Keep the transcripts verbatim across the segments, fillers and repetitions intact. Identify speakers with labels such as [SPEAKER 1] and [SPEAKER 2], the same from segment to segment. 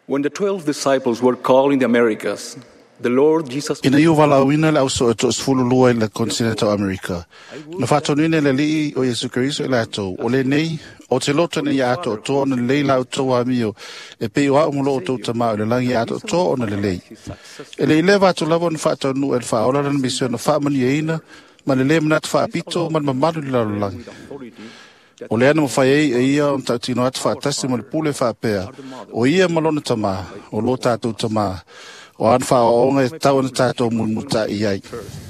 [SPEAKER 1] When the twelve disciples were called in the Americas, the Lord Jesus...
[SPEAKER 2] Ina iu wala wina le au so e to sfulu lua i le kontinenta o Amerika. Na whatonine le li o Yesu Keriso i le atou. O le nei, o te loto ni i ato to o na leila o to a mio. E pe ua umulo o to tama o le langi ato to o na le lei. E le ile watu lavo na whatonu e le wha ola na misio na wha mani e ina, ma le le manat wha apito, man mamaru li lalo langi. O le ana mo fai e ia o tau tino atu wha atasi mo le pule wha apea. O ia malona tama, o lo tātou tama. O an wha o onga e tau na tātou munuta i ai.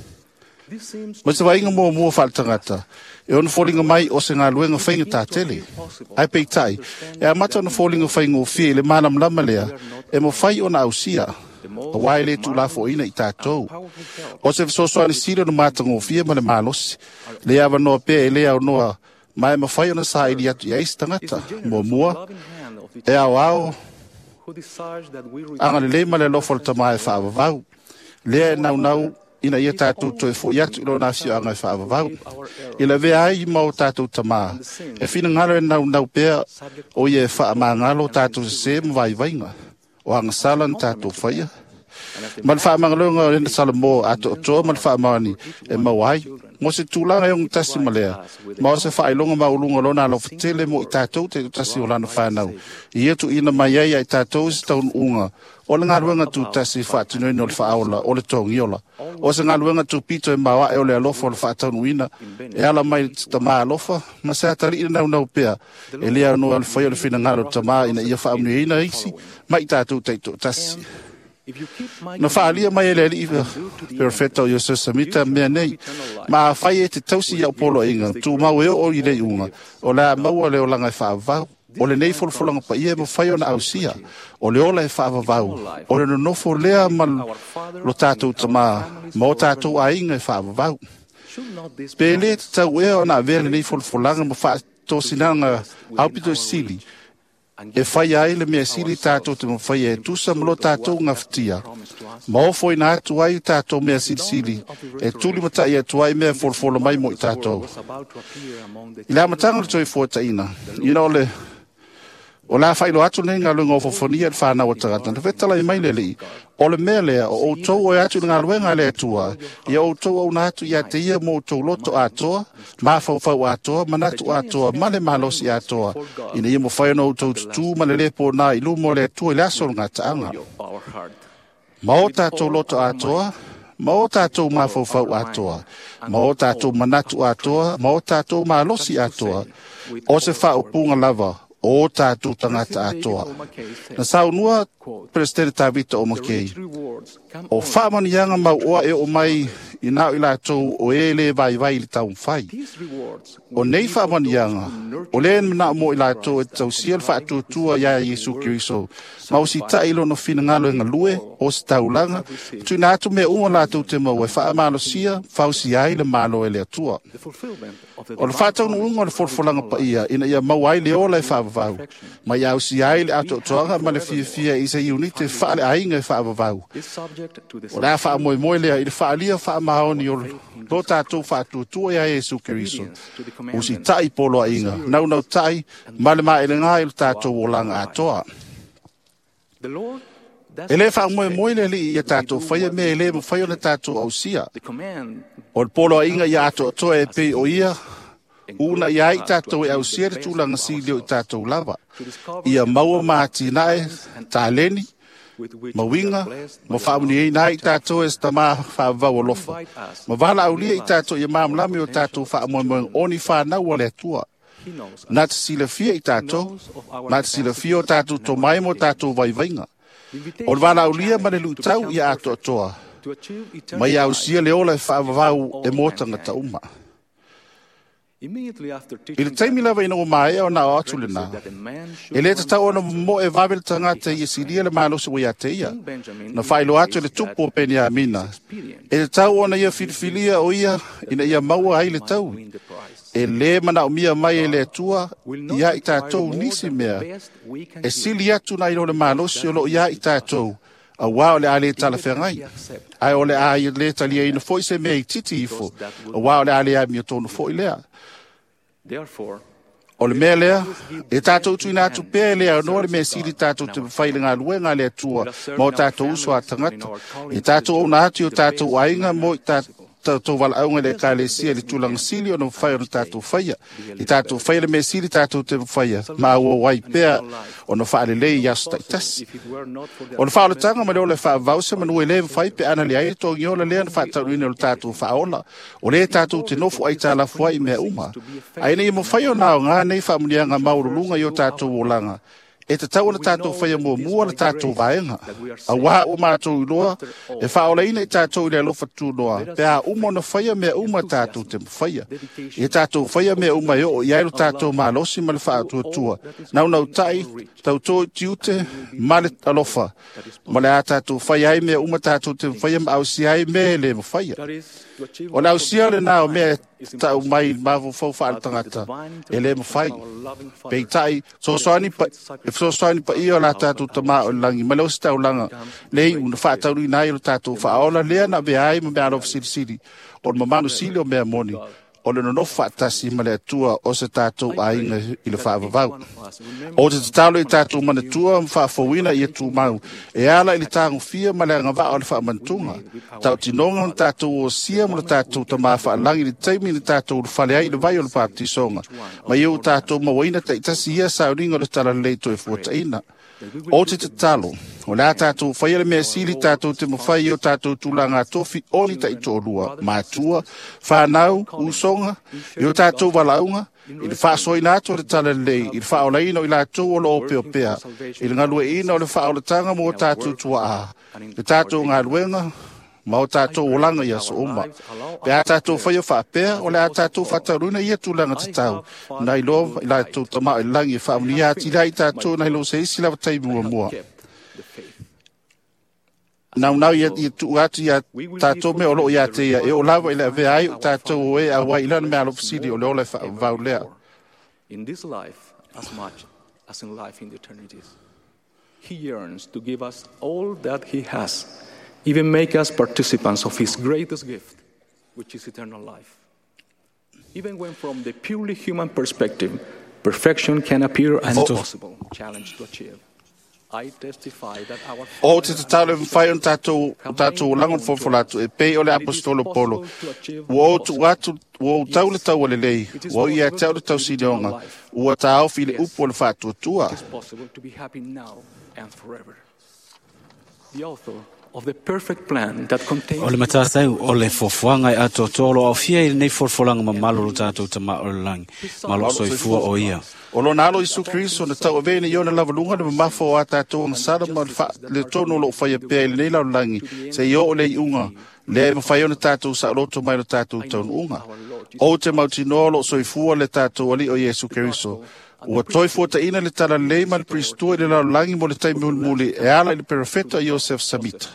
[SPEAKER 2] Ma te wainga mua mua whaletangata. E ona fōlinga mai o se ngā luenga whainga tā tele. Ai pei tai, e a mata ona fōlinga whainga o fie le manam lama lea, e mo whai ona ausia. A wai le tu la fo ina i tātou. O se visosoani sira no mātanga o fie ma le mālosi. Le awa noa pē e lea o noa mai ma whai ona sa ili atu i eis tangata. Mua mua, e au au, anga le le ma le lofo le tamae whaavavau. Lea e nau nau ina ia tātou toi fo iatu ilo nafio anga e whaavavau. Ila vea ai mau tātou tamaa. E whina ngalo e nau nau pēr o ie wha maa ngalo tātou se se mwai vainga. O anga salan tātou whaia. Man wha mangalunga o rena salamo ato o toa man wha maani e mawai. Mo se tūlanga e ong tasi malea. Ma o se wha ilonga maulunga lona alo whatele mo i tātou te tasi o lana whanau. I etu ina mai ai ai tātou si taun unga. O le ngaruenga tu tasi wha tinoini o le wha aola o le tongi ola. O se ngaruenga tu pito e mawa e o le alofa o le wha taun uina. E ala mai ta maa alofa. Ma se atari ina nau nau pea. E lea no al whai o le whina ngaro ta maa ina ia wha amni ina isi. Ma i tātou teito tasi. Na whaalia mai e le li iwa perfecta o Yosef Samita mea nei. Ma whai e te tausi iau polo inga. Tu mau e o i le unga. O la maua le o langa e whaavau. O le nei folfolanga pa ia mo whai o na ausia. O le ola e whaavavau. O le nonofo lea man lo tātou tama. Ma o tātou a inga e whaavavau. Pe le te tau e o na vea le nei folfolanga mo wha to sinanga aupito sili. E whai ai le mea sili tātou te mo whai e tusa mlo tātou ngaftia. Ma o foi na atu ai tātou mea sili sili. E tuli mata i atu ai mea folfolo mai mo i tātou. I la matanga le toi fua taina. You know le... O la whailo atu nei ngā lunga o fofonia e whanau o tagata. Na whetala i mai le li. O le mea lea, o outou o e atu ngā luenga le atua. I outou au na atu i a te ia mo outou loto atoa. Ma whauwhau atoa, manatu atoa, ma le malosi atoa. Ina ia mo whaino outou tutu, ma le lepo na i lumo le atua i le aso ngā taanga. Ma o tātou loto atoa, ma o tātou ma whauwhau atoa. Ma o tātou manatu atoa, ma o tātou malosi atoa. O se whao punga lava. O tātou tangata atoa. Na saunua, Presidente Tavita o Makei. O whamanianga mau oa e o mai i nao i lātou o e le vai vai li tau mwhai. O nei whamanianga, o le mna mo i lātou e tau sial whaatutua ia Yesu Keriso. Mau si tailo no whina ngalo e ngalue, o si taulanga, tu nā atu mea unga lātou te mau e whaamalo sia, whausi ai le malo e le atua. O le whātau no unga le forfolanga pa ia, ina ia mau ai le ola e whaavavau. Ma iau si ai le ato toanga, ma le fia fia i se iunite whaale ainga e whaavavau. O le a wha moe moe lea, i le whaalia wha maoni o lo tātou whaatutua ia Yesu Keriso. O si tai polo a inga, nau nau tai, ma le maa ele ngā i le tātou o langa atoa. E le wha moe moe le li i a tātou whaia me e le mo whaia le tātou au sia. O le polo a inga i ato atoa e pe o ia, una i ai tātou e au sia le tūlanga silio i tātou lava. Ia maua maati nae, tā leni, ma winga, ma whaamuni ei nai tātou e sta maa whaavau o lofa. Ma wala au lia i tātou i maamlami o tātou whaamoemoe oni whanau o le atua. Nā te sila fia i tātou, nā te sila fia o tātou to mai mo tātou vai vainga. O wala au lia ma le lutau i ato atoa. Ma i au sia le ola e whaavavau e mōtanga ta uma. I le taimi lava ina o mai o na o atu le nā. E le te tau ana mo e wawele tangata i e siria le mālosi o ia te ia. Na whailo atu le tupu o peni a mina. E le tau ana ia filifilia o ia ina ia maua ai le tau. E le mana o mia mai e le atua ia i tātou nisi mea. E sili atu na ino le mālosi o lo ia i tātou. A wao le ale tala whengai. Ai o le a i le talia ina foi se mea i titi ifo. A wao le ale a mi o tonu foi lea. O le mea lea, e tātou tui nātu pēr lea no le mea siri tātou te whaile ngā luenga lea tua mō tātou uso a tangata. E tātou o nāti o tātou ainga mo i tātou tātou wala aunga le ka le sia le tulang sili o no whai o no tātou whaia. I tātou whaia le mea siri tātou te whaia. Ma ua wai pēr o no whaale lei yasu taitasi. O no whaole tanga ma leo le wha vause ma nue le whai pe ana le aia tō ngiola lea na whaatau ina o tātou whaola. O le tātou te nofu ai tā la whai mea uma. Aina i mo whai o nao ngā nei whamunianga maurulunga i o tātou o langa. E te tau na tātou whaia mua mua na tātou vaenga. A waha o mātou i loa, e whaola ina i tātou i le alofa tū noa. Pea uma na whaia mea uma tātou te mwhaia. E tātou whaia mea uma i o, i aero tātou mālosi ma le whaatua tua. Nau nau tai, tau tō tiute, ma le alofa. Ma le a tātou whaia ai mea uma tātou te mwhaia ma au si ai mea le mwhaia. O nau sia le nao mea tau mai mavu fau whaal tangata. E le mwhai. Pei tai, so soani pa, e so soani pa i o la tātou tama o langi. Ma leo si tau langa. Lei una whaatau ri nai o tātou whaola lea na mea ai ma mea alofa siri siri. O le mamanu sili o mea moni. O le no whaatasi ma le atua o se tātou ainga i le whaavavau. O te tatalo i tātou mana tua ma whaafawina i atu mau. E ala i le tāngu fia ma le angawao le whaamantunga. Tau tinonga na tātou o sia ma le tātou ta maa whaalangi le taimi le tātou le whale ai le vai o le pātisonga. Ma iu tātou mawaina ta itasi ia sa uringa le tala leito e fuataina. O te tatalo, o le a tātou whaia le mea siri tātou te mawhai o tātou tūlanga tofi oni ta ito lua. Mātua, whanau, usonga, i o tātou walaunga, i le whaasoi nātou le tala lei, i le whaola ino i lātou o lo opeo pea, i le ngalue ino le whaola tanga mo tātou tua a. Le tātou ngā luenga, ma o tātou o langa ia so oma. Pe a tātou whaia whaapea, o le a tātou whataruna ia tūlanga te tau. Nai lo, i lai tau tamau i langi whaamuni ia ti lai tātou nai lo se isi lawa tai mua mua. Nau nau ia tu atu ia tātou me o lo ia te ia, e o lawa i le ave ai o tātou o e a wai ilana me alo fasiri o le o le whaavau lea.
[SPEAKER 1] In this life, as much as in life in the eternities, he yearns to give us all that he has, even make us participants of his greatest gift, which is eternal life. Even when from the purely human perspective, perfection can appear an impossible challenge to achieve. I testify that our
[SPEAKER 2] O te te tau le mwhai on tātou, tātou langon fōwholatu e pei o le apostolo Polo. Ua o tu atu, ua o tau le tau le lei, ua o ia tau le tau sinionga, ua ta au fi le upo le whātua tua.
[SPEAKER 1] It is possible to be happy now and forever. The author of the perfect plan that contains
[SPEAKER 3] o le matatau o le fofoanga i ato tolo au fia i nei forfolanga ma malo tātou ta ma o langi malo soifua o ia.
[SPEAKER 2] O lo nalo Isu Kristo na tau avene i ona lavalunga na mafo a tātou ang sara ma le tono lo whaia pēr le nei lau langi se i o le i unga le e mawhai ona tātou sa loto mai na tātou taun unga. O te mautino lo soifua le tātou ali o Iesu Kristo. Ua toi fuata ina le tala leima le pristua i le lau langi mo le taimi mulmuli e ala i le perfeta Joseph Samita.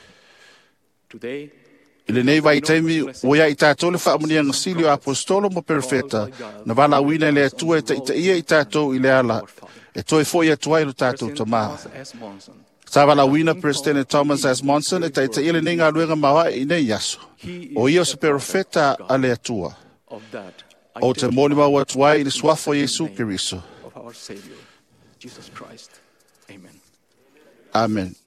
[SPEAKER 2] I le nei vai taimi o ia i tātou le whaamunia ngasili o apostolo mo perfeta na wala awina le atua e ta ita ia i tātou i le ala e toi fo ia tuai lo tātou tamaha. Sa wala awina President Thomas S. Monson e ta ita ia le nei ngā luenga mawa i nei yaso. O ia se perfeta a le atua. O te moni mau atuai i le suafo Iesu Kiriso.
[SPEAKER 1] of our Savior, Jesus Christ. Amen.
[SPEAKER 2] Amen.